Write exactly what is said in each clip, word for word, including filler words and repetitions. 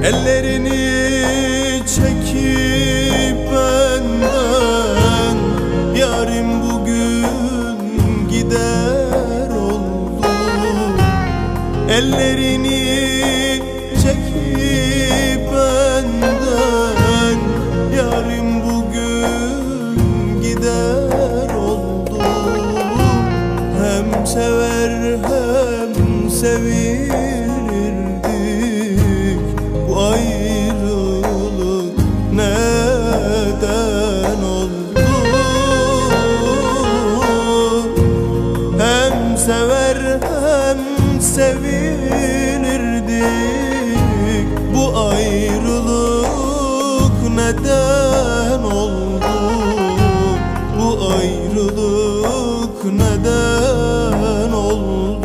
Ellerini çekip benden, yarim bugün gider oldu. Ellerini çekip benden, yarim bugün gider oldu. Hem sever hem sevilirdik, bu ayrılık neden oldu? Hem sever hem sevilirdik, bu ayrılık neden oldu? Bu ayrılık neden oldu?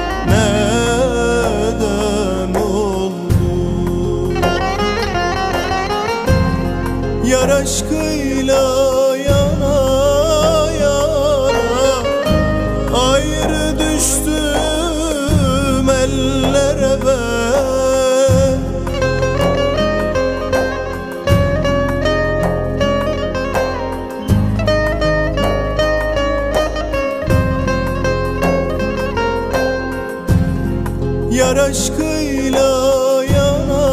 Neden oldu? Yar aşkıyla yana yana ayrı düştüm ellere ben. Yar aşkıyla yana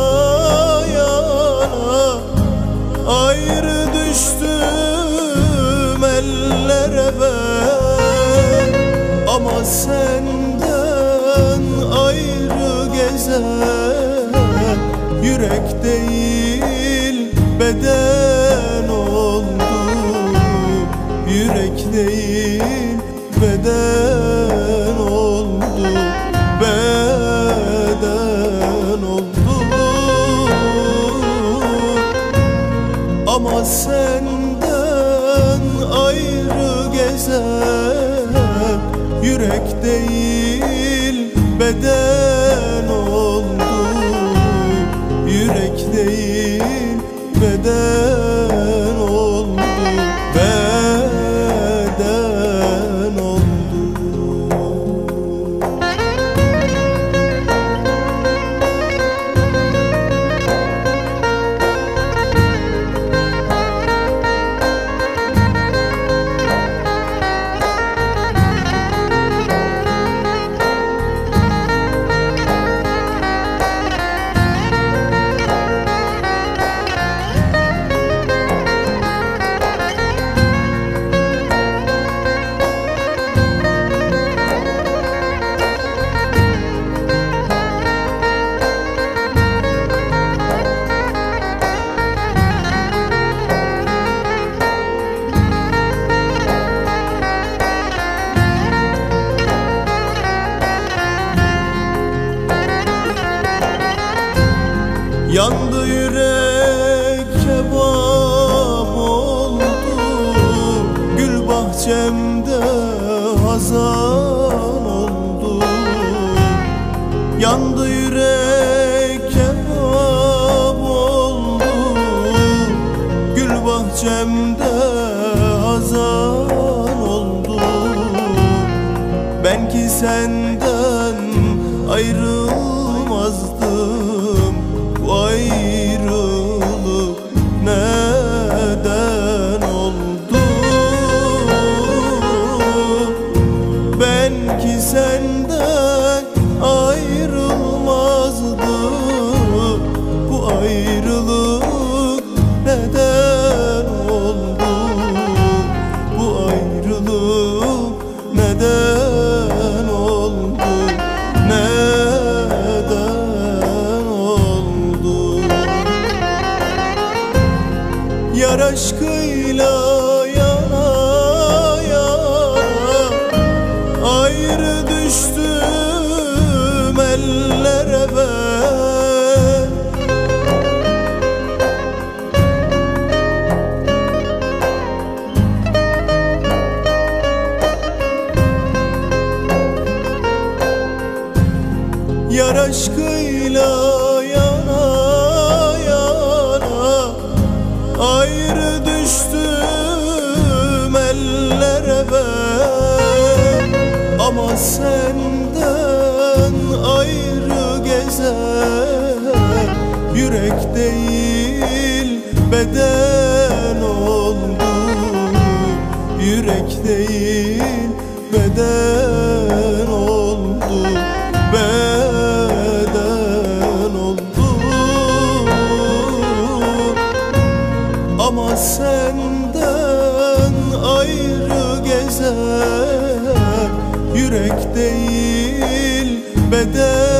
yana ayrı düştüm ellere ben. Ama senden ayrı gezen yürek değil beden oldu. Yürek değil beden oldu. Beden oldu. Ama senden ayrı gezen yürek değil beden oldu. Yürek değil beden oldu. Beden oldu. Yandı yürek kebap oldu, gül bahçemde hazan oldu. Yandı yürek kebap oldu, gül bahçemde hazan oldu. Ben ki senden ayrılmazdım, bu ayrılık neden oldu? Ben ki senden ayrılmazdım, bu ayrılık neden oldu? Bu ayrılık neden oldu? Neden oldu? Yar aşkıyla yana yana ayrı düştüm ellere ben. Yar aşkıyla yana yana ayrı düştüm ellere ben. Ama senden ayrı gezen yürek değil beden oldu. Yürek değil beden oldu. Beden oldu. Ama senden ayrı gezer, yürek değil beden